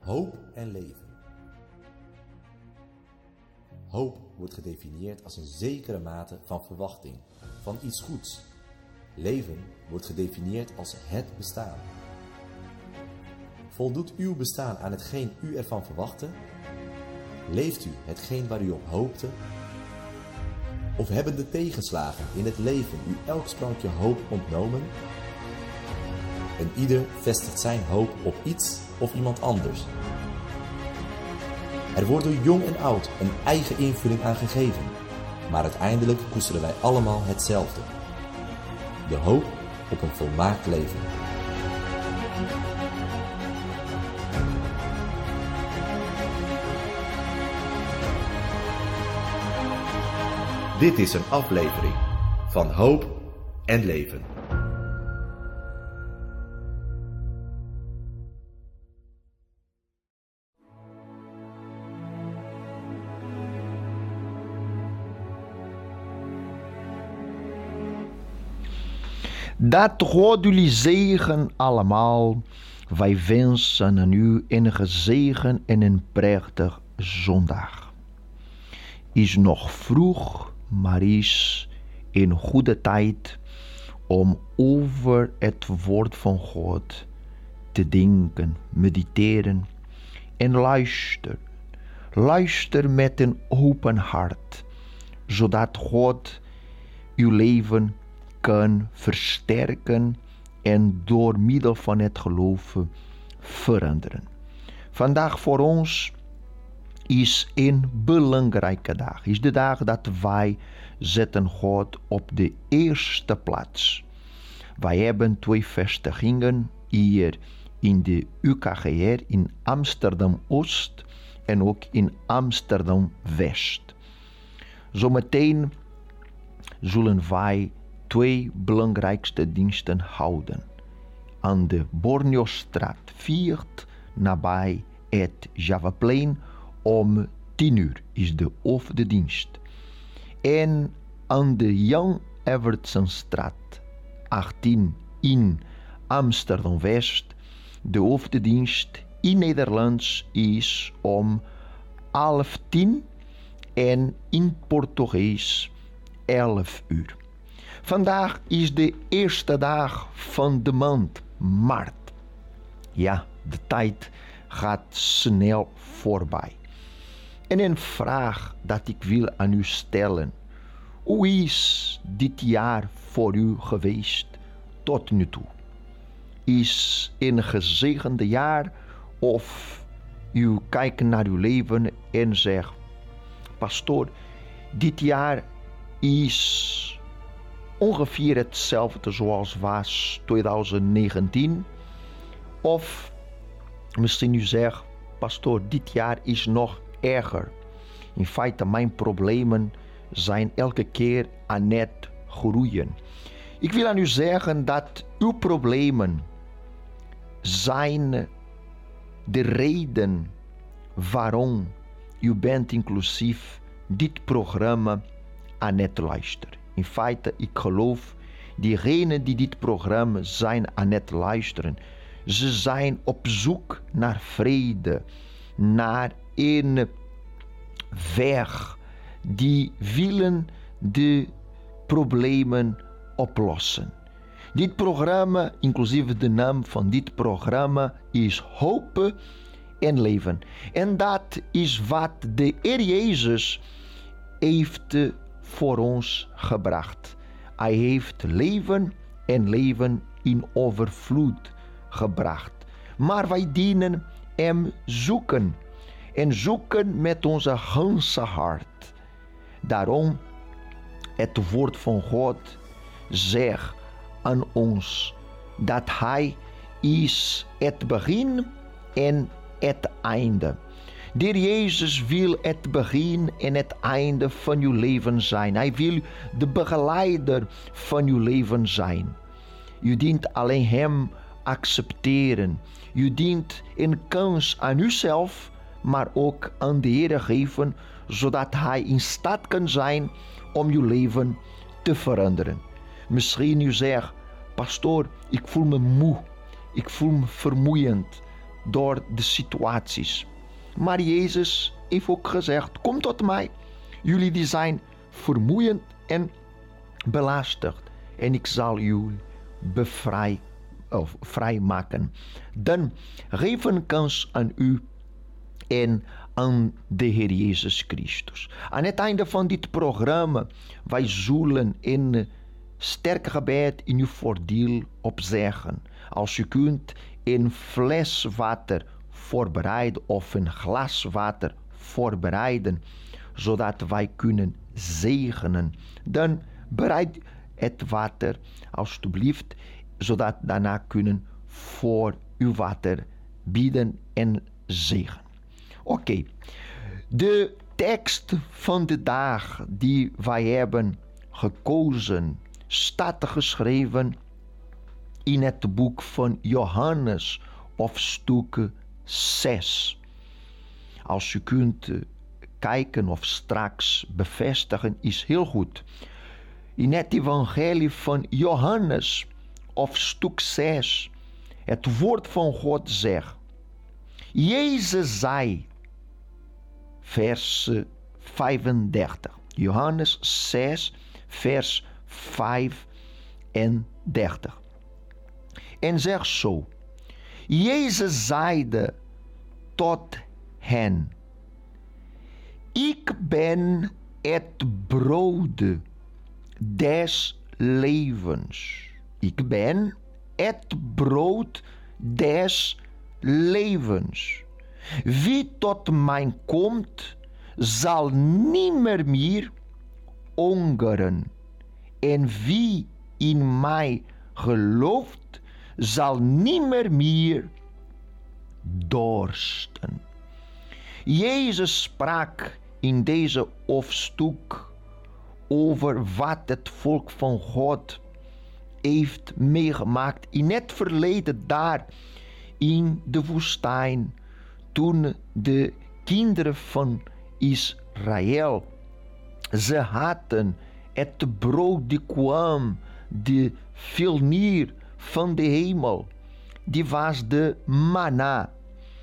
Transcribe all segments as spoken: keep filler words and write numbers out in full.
Hoop en leven. Hoop wordt gedefinieerd als een zekere mate van verwachting, van iets goeds. Leven wordt gedefinieerd als het bestaan. Voldoet uw bestaan aan hetgeen u ervan verwachtte? Leeft u hetgeen waar u op hoopte? Of hebben de tegenslagen in het leven u elk sprankje hoop ontnomen? En ieder vestigt zijn hoop op iets of iemand anders. Er wordt door jong en oud een eigen invulling aan gegeven, maar uiteindelijk koesteren wij allemaal hetzelfde: de hoop op een volmaakt leven. Dit is een aflevering van Hoop en Leven. Dat God jullie zegen allemaal. Wij wensen aan u een gezegen en een prachtig zondag. Is nog vroeg, maar is een goede tijd om over het woord van God te denken, mediteren en luisteren. Luister met een open hart, zodat God uw leven kan versterken en door middel van het geloof veranderen. Vandaag voor ons is een belangrijke dag. Is de dag dat wij zetten God op de eerste plaats. Wij hebben twee vestigingen hier in de U K G R in Amsterdam-Oost en ook in Amsterdam-West. Zometeen zullen wij twee belangrijkste diensten houden. Aan de Borneostraat vier, nabij het Javaplein, om tien uur is de hoofddienst. En aan de Jan Evertsonstraat achttien in Amsterdam-West, de hoofddienst in Nederlands is om half tien en in Portugees elf uur. Vandaag is de eerste dag van de maand maart. Ja, de tijd gaat snel voorbij. En een vraag dat ik wil aan u stellen: hoe is dit jaar voor u geweest tot nu toe? Is een gezegende jaar of u kijkt naar uw leven en zegt: pastoor, dit jaar is ongeveer hetzelfde zoals was twintig negentien. Of misschien u zegt: pastoor, dit jaar is nog erger. In feite, mijn problemen zijn elke keer aan het groeien. Ik wil aan u zeggen dat uw problemen zijn de reden waarom u bent inclusief dit programma aan het luisteren. In feite, ik geloof, diegenen die dit programma zijn aan het luisteren, ze zijn op zoek naar vrede, naar een weg, die willen de problemen oplossen. Dit programma, inclusief de naam van dit programma, is Hoop en Leven. En dat is wat de Heer Jezus heeft voor ons gebracht. Hij heeft leven en leven in overvloed gebracht. Maar wij dienen hem zoeken. En zoeken met onze ganse hart. Daarom, het woord van God zegt aan ons dat hij is het begin en het einde. De Heer Jezus wil het begin en het einde van uw leven zijn. Hij wil de begeleider van uw leven zijn. U dient alleen hem accepteren. U dient een kans aan uzelf, maar ook aan de Heer geven, zodat hij in staat kan zijn om uw leven te veranderen. Misschien u zegt: pastoor, ik voel me moe. Ik voel me vermoeiend. door de situaties. Maar Jezus heeft ook gezegd, kom tot mij. Jullie die zijn vermoeiend en belasterd. En ik zal jullie bevrijden. Of vrijmaken. Dan geef een kans aan u en aan de Heer Jezus Christus. Aan het einde van dit programma, wij zullen in sterk gebed in uw voordeel opzeggen. Als u kunt een fles water voorbereiden of een glas water voorbereiden, zodat wij kunnen zegenen, dan bereid het water alstublieft, zodat daarna kunnen voor uw water bieden en zegen. Oké, okay. De tekst van de dag die wij hebben gekozen staat geschreven in het boek van Johannes, hoofdstuk zes. Als u kunt kijken of straks bevestigen, is heel goed. In het evangelie van Johannes, hoofdstuk zes, het woord van God zegt, Jezus zei, vers vijfendertig, Johannes zes, vers vijfendertig. En zegt zo, Jezus zeide tot hen, ik ben het brood des levens. Ik ben het brood des levens. Wie tot mij komt, zal nimmer meer hongeren. En wie in mij gelooft, zal nimmer meer dorsten. Jezus sprak in deze hoofdstuk over wat het volk van God heeft meegemaakt in het verleden daar in de woestijn, toen de kinderen van Israël, ze hadden het brood die kwam, die viel neer van de hemel, die was de manna.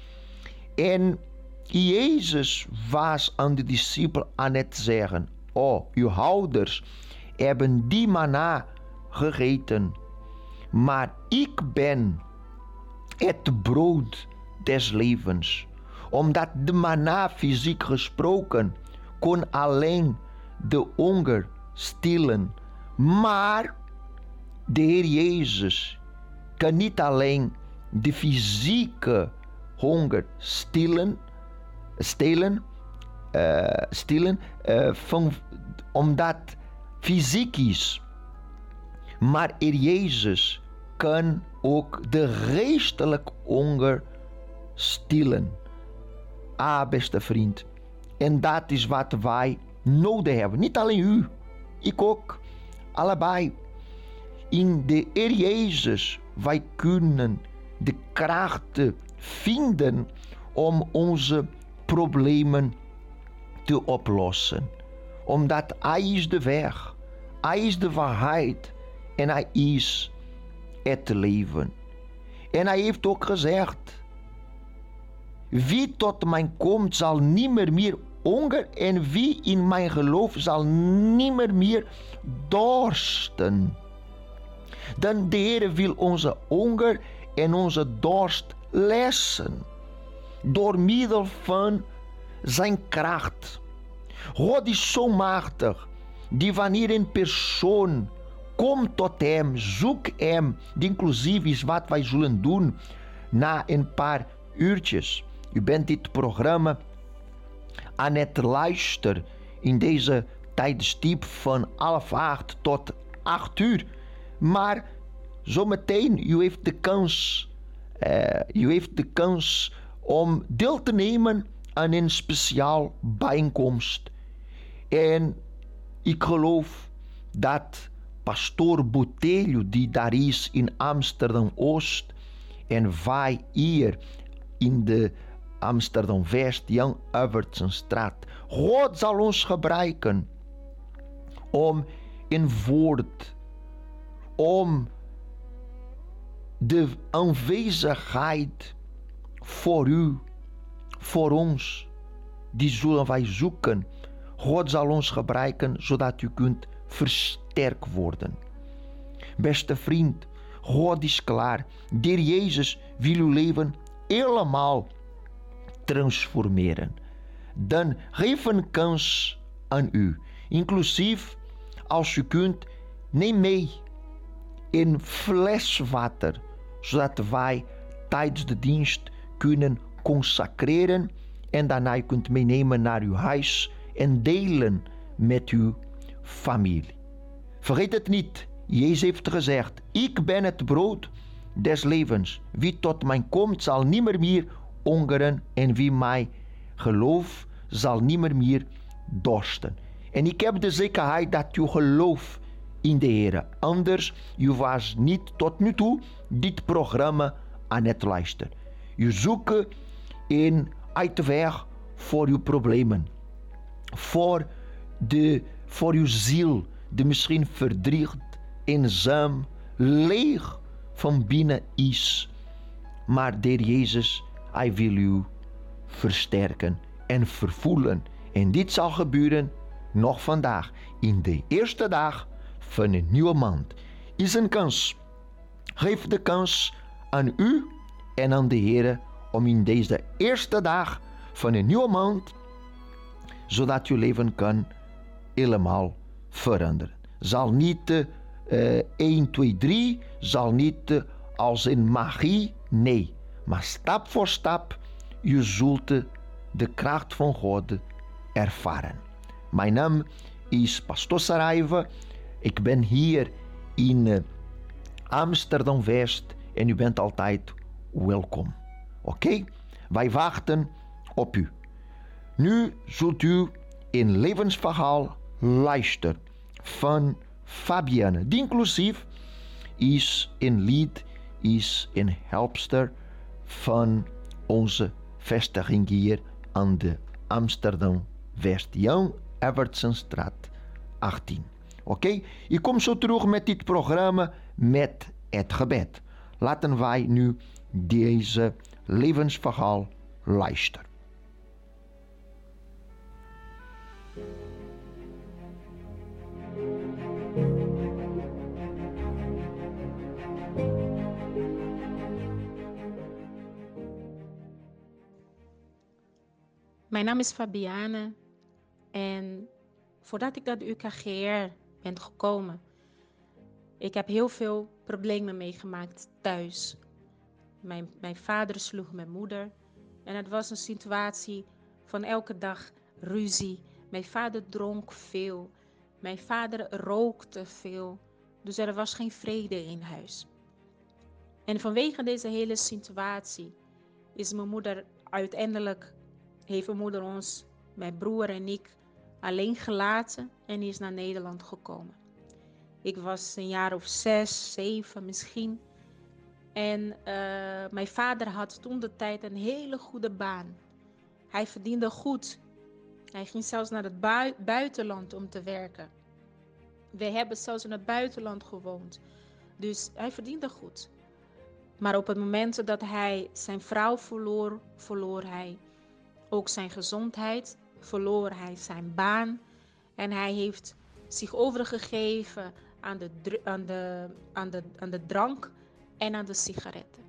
En Jezus was aan de discipelen aan het zeggen, oh, uw ouders hebben die manna gegeten, maar ik ben het brood des levens. Omdat de manna fysiek gesproken kon alleen de honger stillen, maar de Heer Jezus kan niet alleen de fysieke honger stillen, stillen, uh, stillen uh, van, omdat fysiek is. Maar Heer Jezus kan ook de geestelijke honger stillen. Ah, beste vriend. En dat is wat wij nodig hebben. Niet alleen u, ik ook. Allebei. In de Heer Jezus, wij kunnen de kracht vinden om onze problemen te oplossen. Omdat Hij is de weg, Hij is de waarheid en Hij is het leven. En Hij heeft ook gezegd, wie tot mij komt zal nimmer meer honger en wie in mijn geloof zal nimmer meer dorsten. Dan de Heer wil onze honger en onze dorst lessen door middel van zijn kracht. God is zo machtig, die wanneer een persoon komt tot hem, zoek hem, die inclusief is wat wij zullen doen na een paar uurtjes. U bent dit programma aan het luisteren in deze tijdstip van half acht tot acht uur. Maar zometeen, u heeft de kans, uh, u heeft de kans om deel te nemen aan een speciaal bijeenkomst. En ik geloof dat pastoor Botelho, die daar is in Amsterdam-Oost, en wij hier in de Amsterdam-West, Jan Evertsenstraat, God zal ons gebruiken om een woord, om de aanwezigheid voor u, voor ons. Die zullen wij zoeken. God zal ons gebruiken zodat u kunt versterkt worden. Beste vriend, God is klaar. De Heer Jezus wil uw leven helemaal transformeren. Dan geef een kans aan u. Inclusief, als u kunt, neem mee een fles water, zodat wij tijdens de dienst kunnen consacreren en daarna u kunt meenemen naar uw huis en delen met uw familie. Vergeet het niet, Jezus heeft gezegd, ik ben het brood des levens. Wie tot mij komt zal nimmer meer hongeren en wie mij gelooft zal nimmer meer dorsten. En ik heb de zekerheid dat u gelooft in de Heer. Anders, u was niet tot nu toe dit programma aan het luisteren. U zoekt een uitweg voor uw problemen. Voor, de, voor uw ziel, die misschien verdriept, eenzaam, leeg van binnen is. Maar de Heer Jezus, Hij wil u versterken en vervoelen. En dit zal gebeuren nog vandaag, in de eerste dag van een nieuwe maand. Is een kans. Geef de kans aan u en aan de Heer om in deze eerste dag van een nieuwe maand, zodat uw leven kan helemaal veranderen. Zal niet uh, één, twee, drie, zal niet uh, als een magie, nee. Maar stap voor stap, u zult de kracht van God ervaren. Mijn naam is Pastor Saraiva. Ik ben hier in uh, Amsterdam West en u bent altijd welkom. Oké? Okay? Wij wachten op u. Nu zult u een levensverhaal luisteren van Fabienne. Die inclusief is een lied, is een helpster van onze vestiging hier aan de Amsterdam West. Jan Evertsonstraat achttien. Oké? Okay? Ik kom zo terug met dit programma met het gebed. Laten wij nu deze levensverhaal luisteren. Mijn naam is Fabienne en voordat ik naar de U K G R ben gekomen, ik heb heel veel problemen meegemaakt thuis. Mijn, mijn vader sloeg mijn moeder en het was een situatie van elke dag ruzie. Mijn vader dronk veel, mijn vader rookte veel, dus er was geen vrede in huis. En vanwege deze hele situatie is mijn moeder uiteindelijk, heeft mijn moeder ons, mijn broer en ik, alleen gelaten en is naar Nederland gekomen. Ik was een jaar of zes, zeven misschien. En uh, mijn vader had toen de tijd een hele goede baan. Hij verdiende goed. Hij ging zelfs naar het bui- buitenland om te werken. Wij hebben zelfs in het buitenland gewoond. Dus hij verdiende goed. Maar op het moment dat hij zijn vrouw verloor, verloor hij ook zijn gezondheid, verloor hij zijn baan. En hij heeft zich overgegeven aan de, aan de, aan de, aan de drank en aan de sigaretten.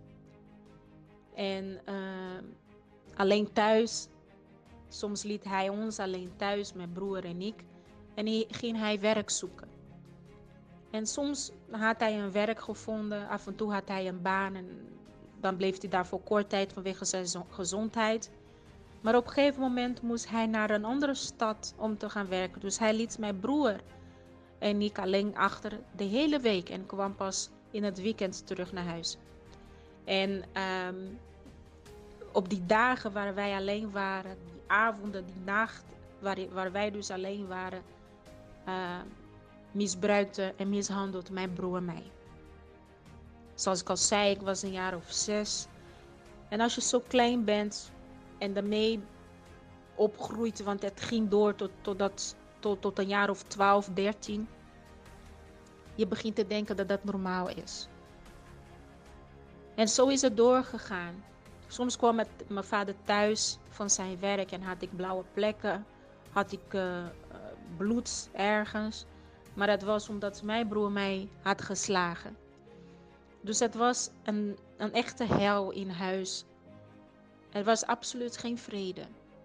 En uh, alleen thuis, soms liet hij ons alleen thuis, mijn broer en ik. En hij, ging hij werk zoeken. En soms had hij een werk gevonden, af en toe had hij een baan. En dan bleef hij daar voor kort tijd vanwege zijn gezondheid. Maar op een gegeven moment moest hij naar een andere stad om te gaan werken. Dus hij liet mijn broer en ik alleen achter de hele week en kwam pas in het weekend terug naar huis. En um, op die dagen waar wij alleen waren, die avonden, die nacht waar, waar wij dus alleen waren, uh, misbruikte en mishandelde mijn broer mij. Zoals ik al zei, ik was een jaar of zes. En als je zo klein bent en daarmee opgroeit, want het ging door tot, tot, dat, tot, tot een jaar of twaalf, dertien. Je begint te denken dat dat normaal is. En zo is het doorgegaan. Soms kwam het, mijn vader thuis van zijn werk en had ik blauwe plekken, had ik uh, uh, bloed ergens. Maar dat was omdat mijn broer mij had geslagen. Dus het was een, een echte hel in huis. Er was absoluut geen vrede.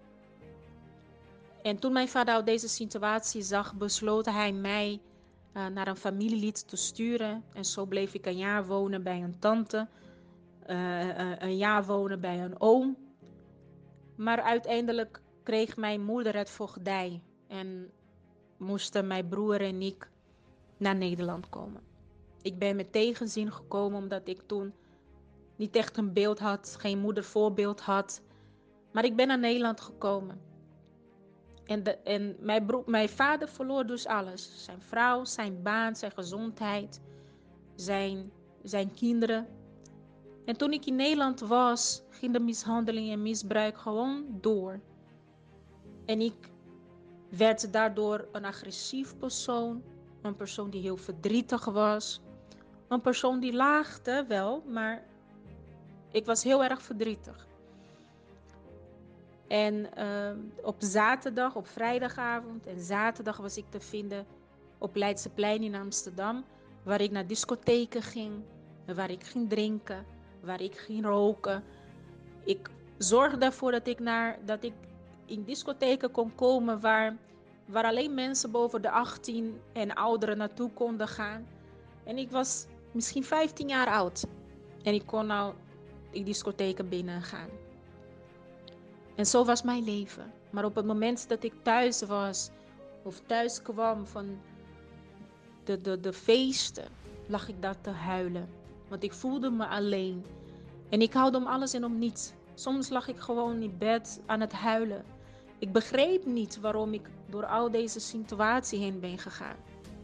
En toen mijn vader uit deze situatie zag, besloot hij mij uh, naar een familielid te sturen. En zo bleef ik een jaar wonen bij een tante. Uh, uh, een jaar wonen bij een oom. Maar uiteindelijk kreeg mijn moeder het voogdij. En moesten mijn broer en ik naar Nederland komen. Ik ben met tegenzin gekomen omdat ik toen niet echt een beeld had, geen moedervoorbeeld had. Maar ik ben naar Nederland gekomen. En, de, en mijn, broer, mijn vader verloor dus alles. Zijn vrouw, zijn baan, zijn gezondheid, zijn, zijn kinderen. En toen ik in Nederland was, ging de mishandeling en misbruik gewoon door. En ik werd daardoor een agressief persoon. Een persoon die heel verdrietig was. Een persoon die laagde wel, maar ik was heel erg verdrietig. En uh, op zaterdag, op vrijdagavond en zaterdag was ik te vinden op Leidseplein in Amsterdam. Waar ik naar discotheken ging, waar ik ging drinken, waar ik ging roken. Ik zorgde ervoor dat ik, naar, dat ik in discotheken kon komen waar, waar alleen mensen boven de achttien en ouderen naartoe konden gaan. En ik was misschien vijftien jaar oud. En ik kon nou in discotheken binnen gaan. En zo was mijn leven. Maar op het moment dat ik thuis was, of thuis kwam van de, de, de feesten, lag ik daar te huilen. Want ik voelde me alleen. En ik haalde om alles en om niets. Soms lag ik gewoon in bed aan het huilen. Ik begreep niet waarom ik door al deze situatie heen ben gegaan.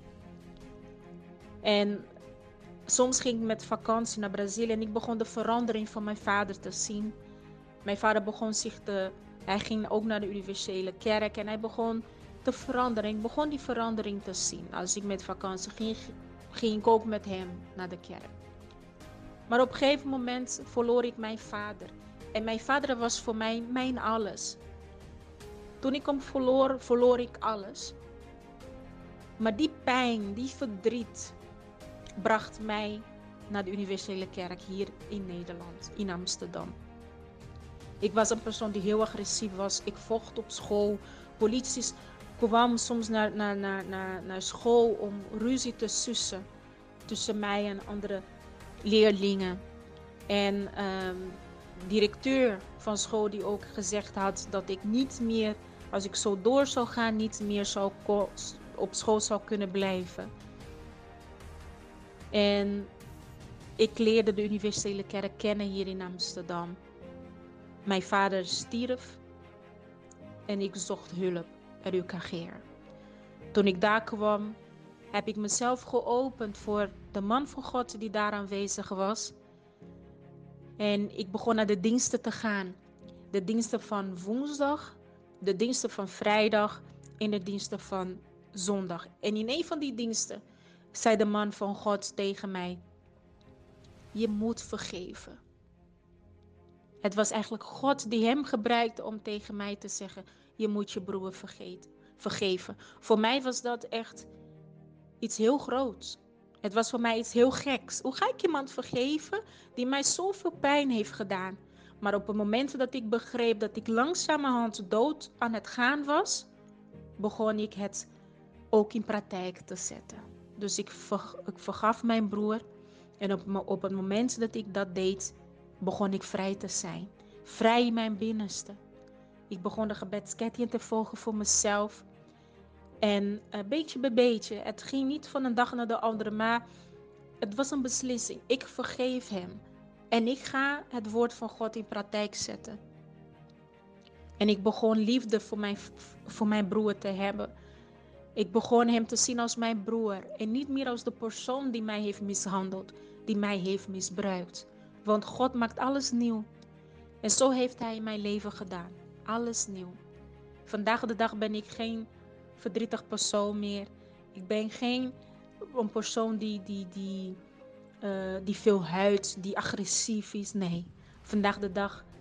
En soms ging ik met vakantie naar Brazilië en ik begon de verandering van mijn vader te zien. Mijn vader begon zich te... Hij ging ook naar de universele kerk en hij begon te veranderen. Ik begon die verandering te zien. Als ik met vakantie ging, ging ik ook met hem naar de kerk. Maar op een gegeven moment verloor ik mijn vader. En mijn vader was voor mij mijn alles. Toen ik hem verloor, verloor ik alles. Maar die pijn, die verdriet, bracht mij naar de universele kerk hier in Nederland, in Amsterdam. Ik was een persoon die heel agressief was. Ik vocht op school. Politie kwam soms naar, naar, naar, naar, naar school om ruzie te sussen tussen mij en andere leerlingen. En um, directeur van school die ook gezegd had dat ik niet meer, als ik zo door zou gaan, niet meer zou op school zou kunnen blijven. En ik leerde de universele kerk kennen hier in Amsterdam. Mijn vader stierf en ik zocht hulp bij U K G R. Toen ik daar kwam, heb ik mezelf geopend voor de man van God die daar aanwezig was. En ik begon naar de diensten te gaan. De diensten van woensdag, de diensten van vrijdag en de diensten van zondag. En in een van die diensten zei de man van God tegen mij: je moet vergeven. Het was eigenlijk God die hem gebruikte om tegen mij te zeggen: je moet je broer vergeten, vergeven. Voor mij was dat echt iets heel groots. Het was voor mij iets heel geks. Hoe ga ik iemand vergeven die mij zoveel pijn heeft gedaan? Maar op het moment dat ik begreep dat ik langzamerhand dood aan het gaan was, begon ik het ook in praktijk te zetten. Dus ik, ver, ik vergaf mijn broer. En op, op het moment dat ik dat deed, begon ik vrij te zijn. Vrij in mijn binnenste. Ik begon de gebedsketting te volgen voor mezelf. En uh, beetje bij beetje. Het ging niet van een dag naar de andere, maar het was een beslissing. Ik vergeef hem. En ik ga het woord van God in praktijk zetten. En ik begon liefde voor mijn, voor mijn broer te hebben. Ik begon hem te zien als mijn broer. En niet meer als de persoon die mij heeft mishandeld. Die mij heeft misbruikt. Want God maakt alles nieuw. En zo heeft hij in mijn leven gedaan. Alles nieuw. Vandaag de dag ben ik geen verdrietig persoon meer. Ik ben geen een persoon die, die, die, uh, die veel huilt, die agressief is. Nee, vandaag de dag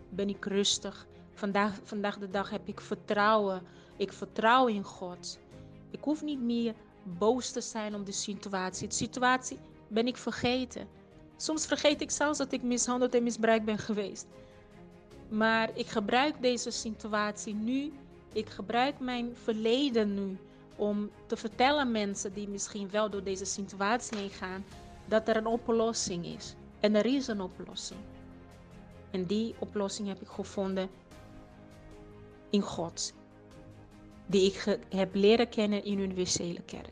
ben ik rustig. Vandaag, vandaag de dag heb ik vertrouwen. Ik vertrouw in God. Ik hoef niet meer boos te zijn om de situatie. De situatie ben ik vergeten. Soms vergeet ik zelfs dat ik mishandeld en misbruikt ben geweest. Maar ik gebruik deze situatie nu. Ik gebruik mijn verleden nu om te vertellen aan mensen die misschien wel door deze situatie heen gaan, dat er een oplossing is. En er is een oplossing. En die oplossing heb ik gevonden in God. Die ik ge- heb leren kennen in Universele Kerk.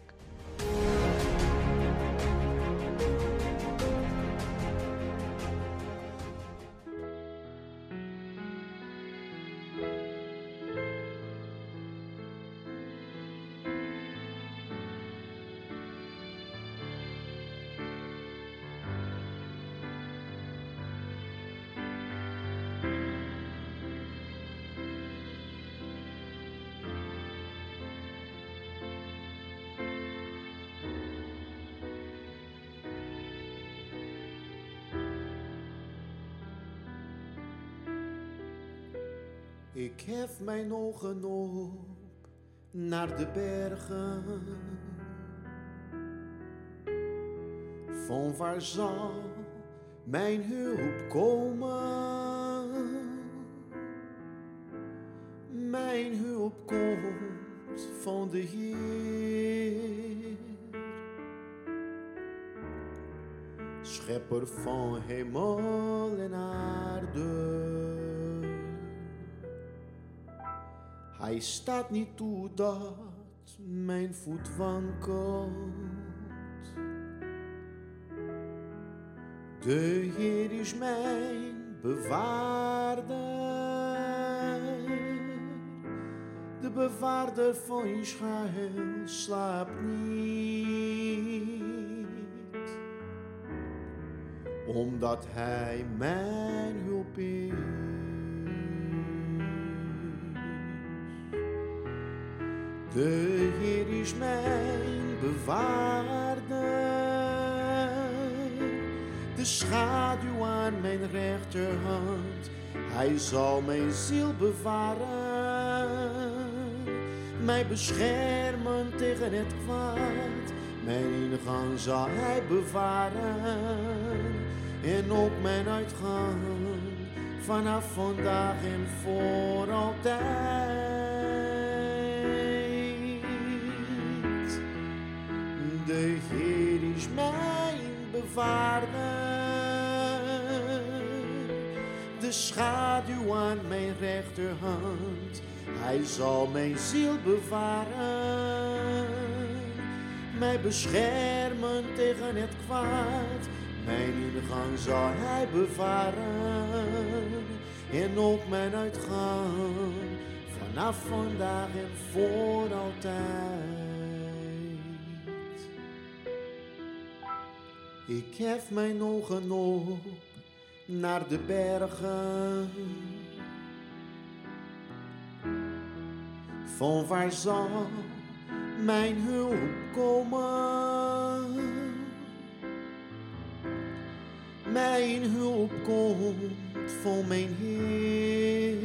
Ik hef mijn ogen op naar de bergen. Van waar zal mijn hulp komen? Mijn hulp komt van de Heer, schepper van hemel en aarde. Hij staat niet toe dat mijn voet wankelt. De Heer is mijn bewaarder, de bewaarder van Israël slaapt niet, omdat Hij mijn hulp is. De Heer is mijn bewaarder, de schaduw aan mijn rechterhand. Hij zal mijn ziel bewaren, mij beschermen tegen het kwaad. Mijn ingang zal Hij bewaren en ook mijn uitgang, vanaf vandaag en voor altijd. De Heer is mijn bewaarder, de schaduw aan mijn rechterhand. Hij zal mijn ziel bewaren, mij beschermen tegen het kwaad. Mijn ingang zal Hij bewaren en ook mijn uitgang, vanaf vandaag en voor altijd. Ik hef mijn ogen op naar de bergen. Van waar zal mijn hulp komen? Mijn hulp komt van mijn Heer,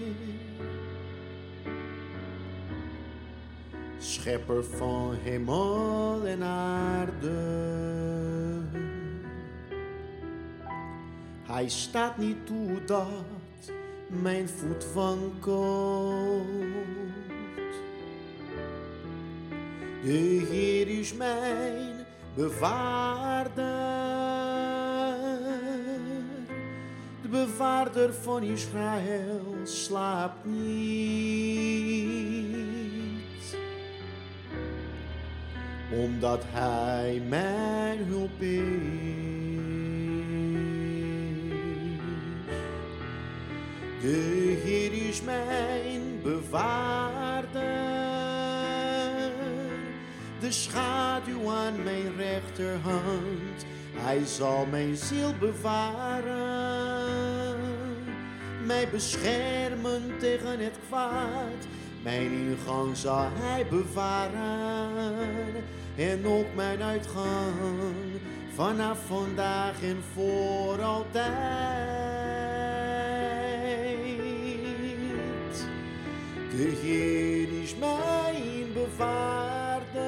schepper van hemel en aarde. Hij staat niet toe dat mijn voet wankelt. De Heer is mijn bewaarder, de bewaarder van Israël slaapt niet, omdat Hij mijn hulp is. De Heer is mijn bewaarder, de schaduw aan mijn rechterhand. Hij zal mijn ziel bewaren, mij beschermen tegen het kwaad. Mijn ingang zal Hij bewaren en ook mijn uitgang, vanaf vandaag en voor altijd. De Heer is mijn bewaarder,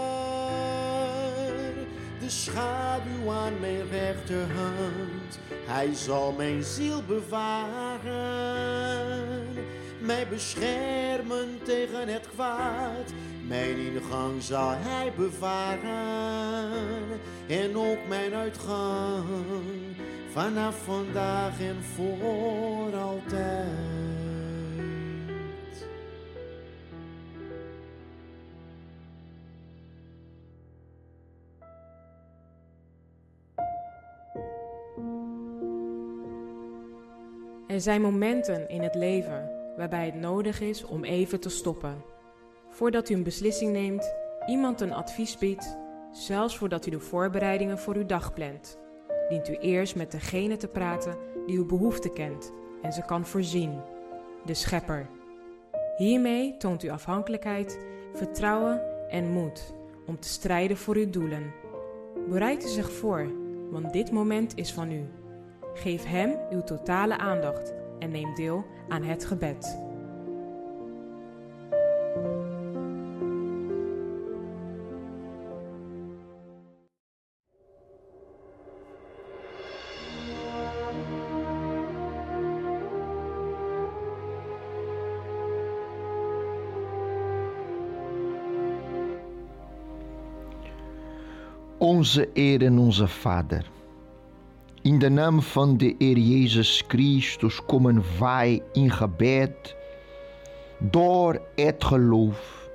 de schaduw aan mijn rechterhand. Hij zal mijn ziel bewaren, mij beschermen tegen het kwaad. Mijn ingang zal hij bewaren en ook mijn uitgang, vanaf vandaag en voor altijd. Er zijn momenten in het leven waarbij het nodig is om even te stoppen. Voordat u een beslissing neemt, iemand een advies biedt, zelfs voordat u de voorbereidingen voor uw dag plant, dient u eerst met degene te praten die uw behoefte kent en ze kan voorzien, de Schepper. Hiermee toont u afhankelijkheid, vertrouwen en moed om te strijden voor uw doelen. Bereid u zich voor, want dit moment is van u. Geef hem uw totale aandacht en neem deel aan het gebed. Onze Heer en onze Vader, in de naam van de Heer Jezus Christus komen wij in gebed door het geloof.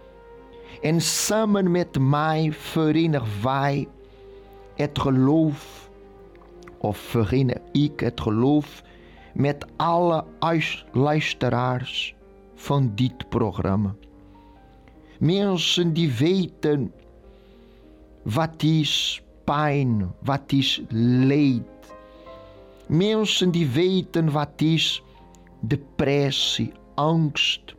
En samen met mij verenigen wij het geloof, of verenig ik het geloof met alle luisteraars van dit programma. Mensen die weten wat is pijn, wat is leed. Mensen die weten wat is depressie, angst.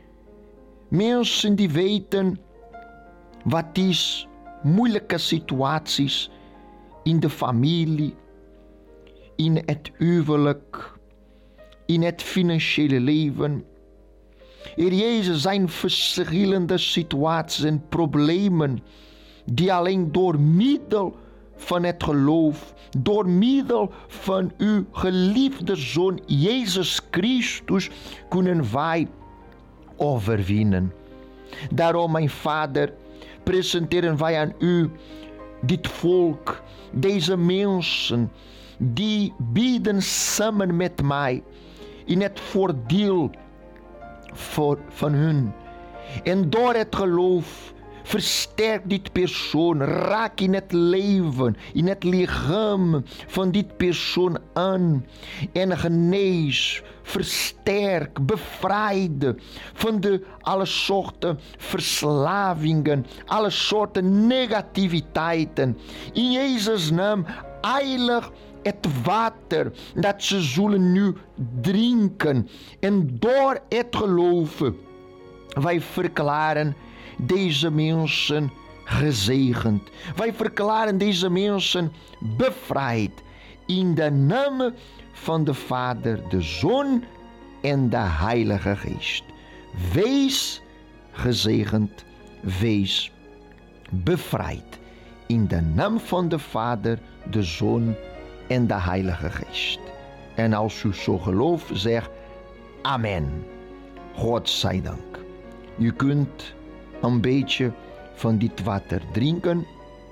Mensen die weten wat is moeilijke situaties in de familie, in het huwelijk, in het financiële leven. Heer Jezus, zijn verschillende situaties en problemen die alleen door middel van het geloof, door middel van uw geliefde Zoon Jezus Christus, kunnen wij overwinnen. Daarom, mijn Vader, presenteren wij aan u dit volk, deze mensen, die bieden samen met mij in het voordeel voor, van hun. En door het geloof versterk dit persoon, raak in het leven, in het lichaam van dit persoon aan en genees, versterk, bevrijd van de alle soorten verslavingen, alle soorten negativiteiten. In Jezus' naam, heilig het water dat ze zullen nu drinken. En door het geloven, wij verklaren deze mensen gezegend. Wij verklaren deze mensen bevrijd. In de naam van de Vader, de Zoon en de Heilige Geest. Wees gezegend, wees bevrijd. In de naam van de Vader, de Zoon en de Heilige Geest. En als u zo gelooft, zeg amen. God zij dank. U kunt een beetje van dit water drinken.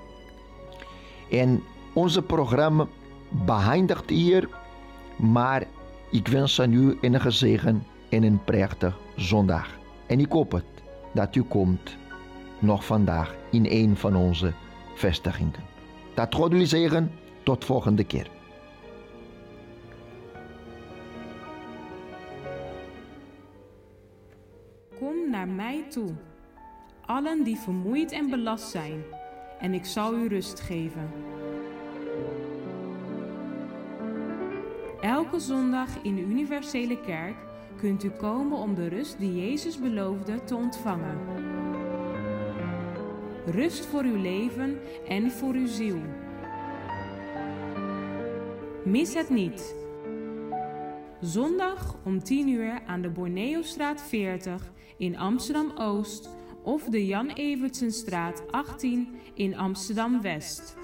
En onze programma beëindigt hier. Maar ik wens aan u een gezegen en een prachtig zondag. En ik hoop het dat u komt nog vandaag in een van onze vestigingen. Dat God jullie zegen. Tot volgende keer. Kom naar mij toe, allen die vermoeid en belast zijn, en ik zal u rust geven. Elke zondag in de Universele Kerk kunt u komen om de rust die Jezus beloofde te ontvangen. Rust voor uw leven en voor uw ziel. Mis het niet. Zondag om tien uur aan de Borneostraat veertig in Amsterdam-Oost of de Jan Evertsenstraat achttien in Amsterdam-West.